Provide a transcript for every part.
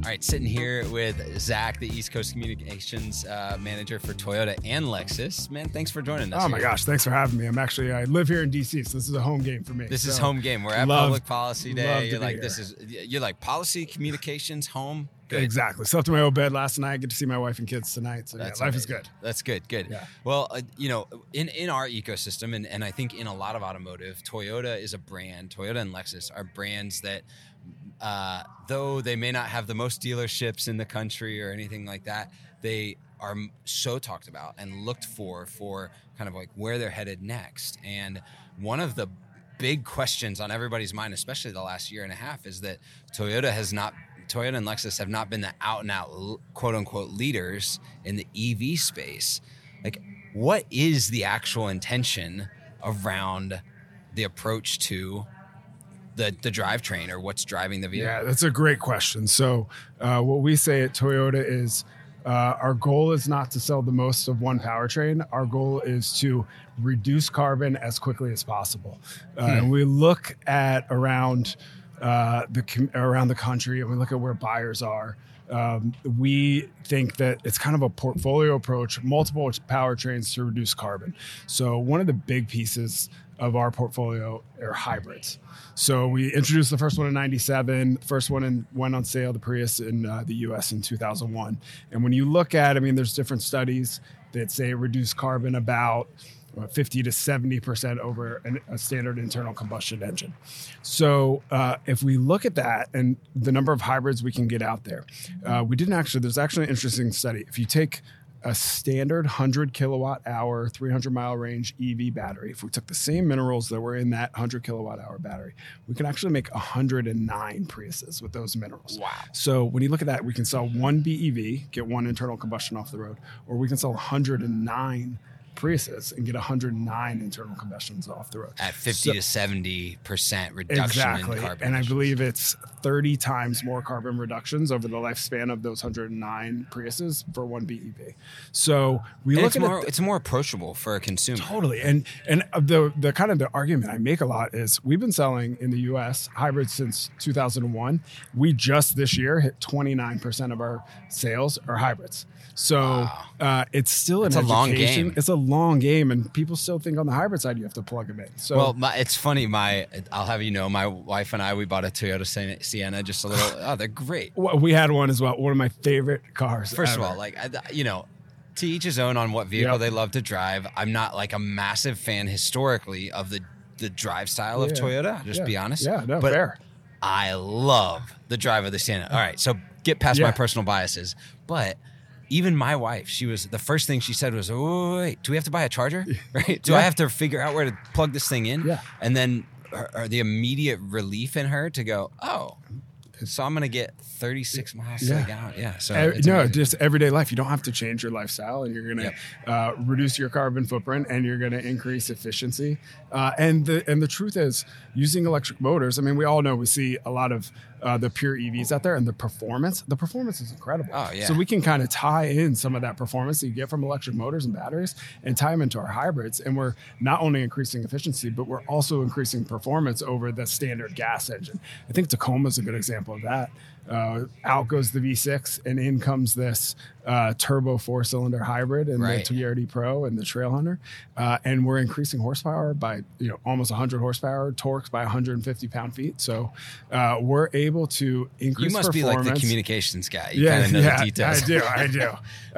All right, sitting here with Zach, the East Coast Communications Manager for Toyota and Lexus. Man, thanks for joining us. Oh my gosh, thanks for having me. I live here in DC, so this is a home game for me. This is home game. We're at Public Policy Day. You're like policy, communications, home. Good. Exactly. Slept in my old bed last night. Get to see my wife and kids tonight. So life is good. That's good. Yeah. Well, in our ecosystem, and I think in a lot of automotive, Toyota is a brand. Toyota and Lexus are brands that, though they may not have the most dealerships in the country or anything like that, they are so talked about and looked for kind of like where they're headed next. And one of the big questions on everybody's mind, especially the last year and a half, is that Toyota and Lexus have not been the out-and-out quote-unquote leaders in the EV space. Like, what is the actual intention around the approach to the drivetrain, or what's driving the vehicle? Yeah, that's a great question. So what we say at Toyota is our goal is not to sell the most of one powertrain. Our goal is to reduce carbon as quickly as possible. And we look at around the country, and we look at where buyers are. We think that it's kind of a portfolio approach, multiple powertrains to reduce carbon. So one of the big pieces of our portfolio are hybrids. So we introduced the first one in 97. The first one went on sale, the Prius, in the US in 2001. And when you look at, there's different studies that say reduce carbon about 50 to 70% over a standard internal combustion engine. So if we look at that and the number of hybrids we can get out there, there's actually an interesting study. If you take a standard 100 kilowatt hour, 300 mile range EV battery, if we took the same minerals that were in that 100 kilowatt hour battery, we can actually make 109 Priuses with those minerals. Wow. So when you look at that, we can sell one BEV, get one internal combustion off the road, or we can sell 109 Priuses and get 109 internal combustions off the road at 50 to 70% reduction exactly. in carbon. And emissions. I believe it's 30 times more carbon reductions over the lifespan of those 109 Priuses for one BEV. So it's more approachable for a consumer. Totally. And the kind of the argument I make a lot is we've been selling in the US hybrids since 2001. We just this year hit 29% of our sales are hybrids. So it's still an education. Long game. It's a long game, and people still think on the hybrid side you have to plug them in. So it's funny. I'll have you know, my wife and I, we bought a Toyota Sienna, just a little. They're great. We had one as well. One of my favorite cars. First of all, to each his own on what vehicle they love to drive. I'm not like a massive fan historically of the drive style of Toyota. Just be honest. Yeah, no, but fair. I love the drive of the Sienna. All right, so get past my personal biases, but. Even my wife, the first thing she said was, "Oh, wait, do we have to buy a charger? Right? Do I have to figure out where to plug this thing in?" Yeah. And then the immediate relief in her to go, "Oh, so I'm going to get 36 miles to the gallon." Yeah. So just everyday life. You don't have to change your lifestyle, and you're going to reduce your carbon footprint, and you're going to increase efficiency. And the truth is, using electric motors. We all know we see a lot of the pure EVs out there, and the performance is incredible. Oh, yeah. So we can kind of tie in some of that performance that you get from electric motors and batteries and tie them into our hybrids. And we're not only increasing efficiency, but we're also increasing performance over the standard gas engine. I think Tacoma is a good example of that. Out goes the V6, and in comes this turbo 4-cylinder hybrid and the TRD Pro and the Trailhunter, and we're increasing horsepower by almost 100 horsepower, torques by 150 pound-feet. So we're able to increase. You must performance. Be like the communications guy. You kind of know the details. I do.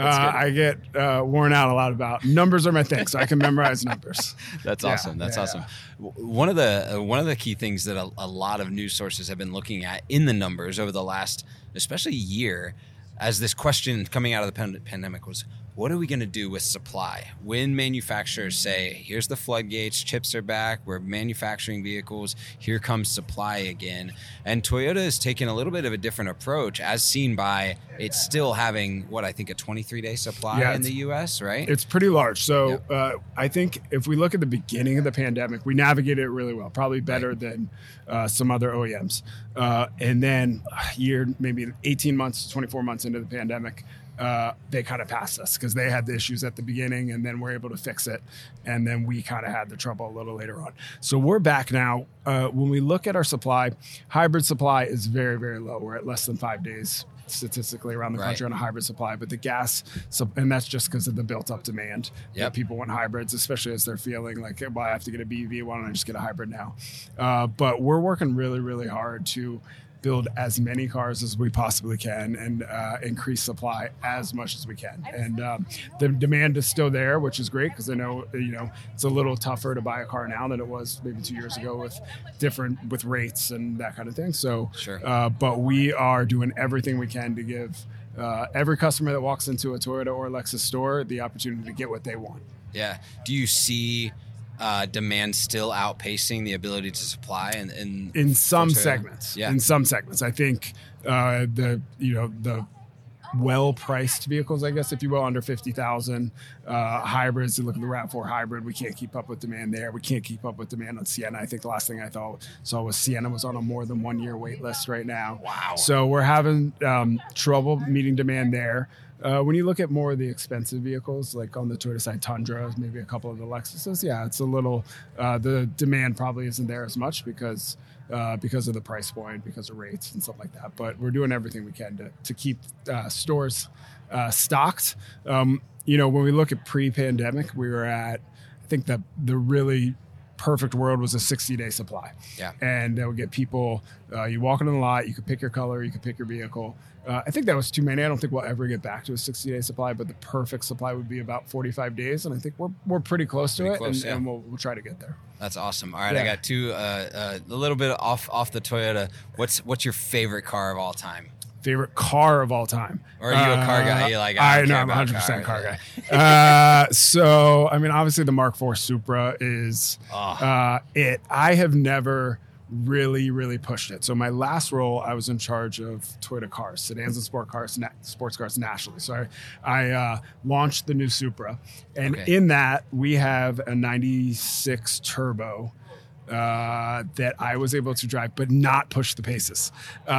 I get worn out a lot about numbers are my thing, so I can memorize numbers. That's awesome. That's awesome. One of the key things that a lot of news sources have been looking at in the numbers over the last, especially year, as this question coming out of the pandemic was, what are we going to do with supply? When manufacturers say, here's the floodgates, chips are back, we're manufacturing vehicles, here comes supply again. And Toyota is taking a little bit of a different approach, as seen by it's still having, I think a 23-day supply in the U.S., right? It's pretty large. So I think if we look at the beginning of the pandemic, we navigated it really well, probably better than some other OEMs. And then maybe 18 months, 24 months into the pandemic, they kind of passed us because they had the issues at the beginning, and then we're able to fix it. And then we kind of had the trouble a little later on. So we're back now. When we look at our supply, hybrid supply is very, very low. We're at less than 5 days statistically around the Right. country on a hybrid supply, but the gas, and that's just because of the built up demand. Yep. That people want hybrids, especially as they're feeling like, well, I have to get a BEV. Why don't I just get a hybrid now? But we're working really, really hard to build as many cars as we possibly can and increase supply as much as we can. And the demand is still there, which is great because I know, it's a little tougher to buy a car now than it was maybe 2 years ago with rates and that kind of thing. So, Sure. But we are doing everything we can to give every customer that walks into a Toyota or Lexus store the opportunity to get what they want. Yeah. Do you see demand still outpacing the ability to supply In some Toyota? segments. Yeah. In some segments. I think the well-priced vehicles, I guess, if you will, under 50,000 hybrids. You look at the RAV4 hybrid, we can't keep up with demand there. We can't keep up with demand on Sienna. I think the last thing I saw was Sienna was on a more than 1 year wait list right now. Wow. So we're having trouble meeting demand there. When you look at more of the expensive vehicles, like on the Toyota side, Tundra, maybe a couple of the Lexuses, yeah, it's a little, the demand probably isn't there as much because of the price point, because of rates and stuff like that. But we're doing everything we can to keep stores stocked. When we look at pre-pandemic, we were at, I think that the really perfect world was a 60-day supply. Yeah. And that would get people, you walk into the lot, you could pick your color, you could pick your vehicle. I think that was too many. I don't think we'll ever get back to a 60-day supply, but the perfect supply would be about 45 days. And I think we're pretty close to it, and we'll try to get there. That's awesome. All right, Yeah. I got two, a little bit off the Toyota. What's your favorite car of all time? Favorite car of all time? Or are you a car guy? You're like, I know, I'm about 100% car cars. guy. So, I mean, obviously the Mark IV Supra is it. I have never really pushed it. So my last role, I was in charge of Toyota cars, sedans and sports cars nationally. So I launched the new Supra. And in that, we have a 96 turbo that I was able to drive, but not push the paces.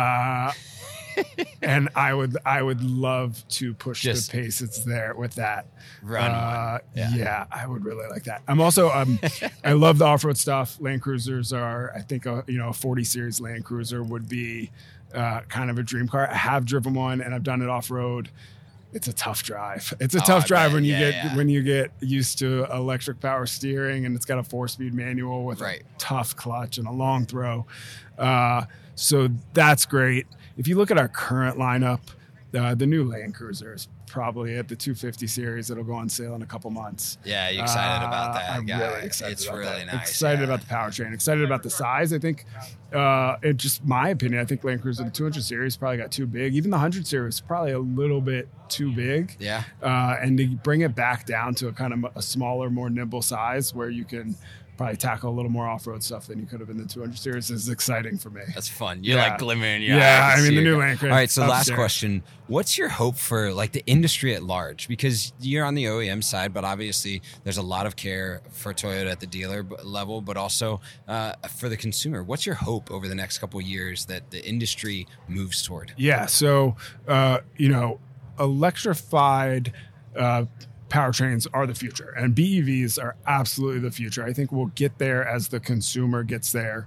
And I would love to push the paces there with that. Yeah, I would really like that. I'm also I love the off-road stuff. Land Cruisers are, I think, a 40 series Land Cruiser would be kind of a dream car. I have driven one and I've done it off-road. It's a tough drive. It's a tough drive when you get used to electric power steering, and it's got a 4-speed manual with a tough clutch and a long throw. So that's great. If you look at our current lineup, the new Land Cruiser is probably at the 250 series. It'll go on sale in a couple months. Yeah, you excited about that? I'm really excited. It's about really that. nice. Excited about the powertrain. Excited about the size. I think, in just my opinion, I think Land Cruiser the 200 series probably got too big. Even the 100 series is probably a little bit too big. Yeah. And to bring it back down to a kind of a smaller, more nimble size where you can probably tackle a little more off-road stuff than you could have in the 200 series is exciting for me. That's fun. You're like glimmering your eyes. Yeah, I mean, the new Land Cruiser. All right, so last question. What's your hope for like the industry at large? Because you're on the OEM side, but obviously there's a lot of care for Toyota at the dealer level, but also for the consumer. What's your hope over the next couple of years that the industry moves toward? Yeah, so, electrified powertrains are the future, and BEVs are absolutely the future. I think we'll get there as the consumer gets there.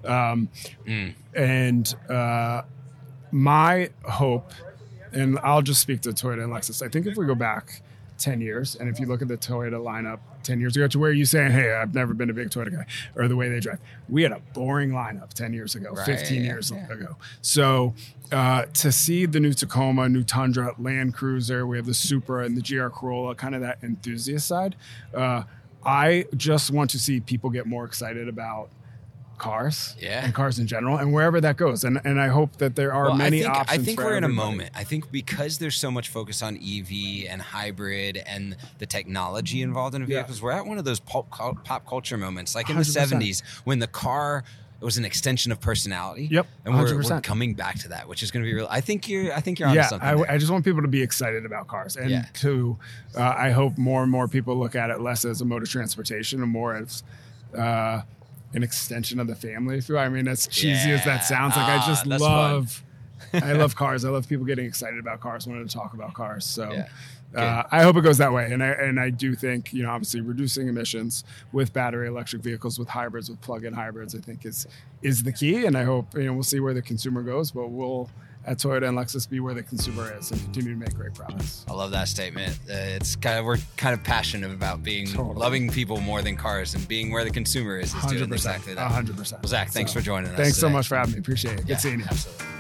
And my hope, and I'll just speak to Toyota and Lexus, I think if we go back 10 years, and if you look at the Toyota lineup 10 years ago to where you saying, hey, I've never been a big Toyota guy, or the way they drive, we had a boring lineup 10 years ago, 15 years ago. So to see the new Tacoma, new Tundra, Land Cruiser, we have the Supra and the GR Corolla, kind of that enthusiast side. I just want to see people get more excited about cars and cars in general, and wherever that goes. And I hope that there are many options. I think for we're in a everybody. moment. I think because there's so much focus on EV and hybrid and the technology involved in vehicles, we're at one of those pop culture moments, like in 100%. the 70s when the car was an extension of personality. Yep, and we're coming back to that, which is going to be real. I think you're onto something. I just want people to be excited about cars, and to I hope more and more people look at it less as a mode of transportation and more as an extension of the family. If you, I mean, as cheesy as that sounds, like I just love, I love cars. I love people getting excited about cars, wanting to talk about cars. So I hope it goes that way. And I do think, obviously reducing emissions with battery electric vehicles, with hybrids, with plug-in hybrids, I think is the key. And I hope, we'll see where the consumer goes, but we'll at Toyota and Lexus, be where the consumer is and continue to make great products. I love that statement. We're kind of passionate about loving people more than cars, and being where the consumer is doing exactly that. 100%. Well, Zach, thanks for joining us. Thanks today. so much for having me. Appreciate it. Good seeing you. Absolutely.